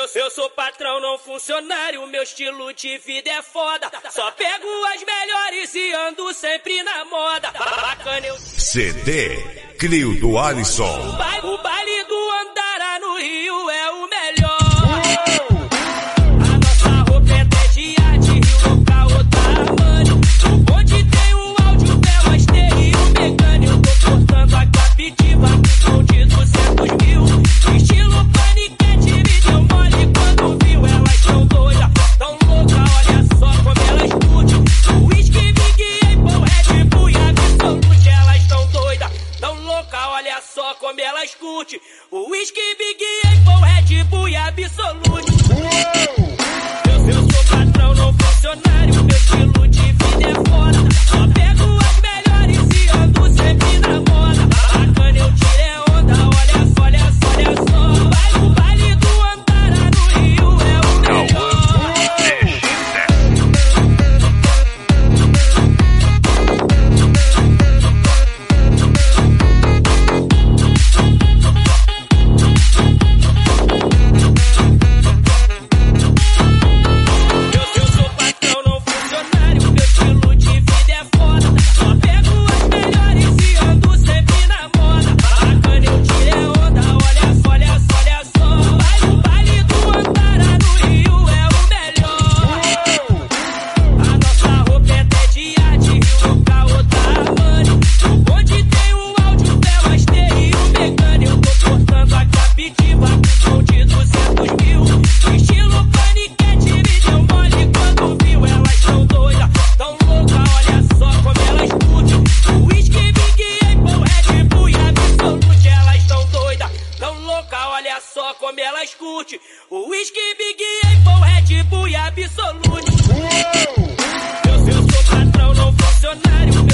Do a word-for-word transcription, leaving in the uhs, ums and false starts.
eu, eu sou patrão, não funcionário, meu estilo de vida é foda. Só pego as melhores e ando sempre na moda. Bacana eu... C D Crio do Alisson. O baile, o baile do Andara no Rio é o melhor. A nossa roupa é até de arte, Rio local ou tamanho. O bonde tem o áudio, velas, T e o mecânico. Eu tô cortando a captiva com som de duzentos mil. Estilo paniquete, me deu mole quando viu. Elas tão doidas, tão louca, olha só como elas curtem. O whisky, Big Apple, Red Bull e Absolute. Elas tão doidas, tão louca, olha só como elas curtem. O whisky, Big Apple, Red Bull e Absolute. Eu, eu sou patrão, não funcionário, meu estilo de vida é foda. Só pego as melhores e ando sempre na moda. Bacana eu tirei onda, olha só, olha só, olha só. Vai no baile do Andara no Rio é o melhor. Olha só como elas curtem. O whisky, Big Apple, Red Bull e Absolute. Eu, eu sou patrão, não funcionário.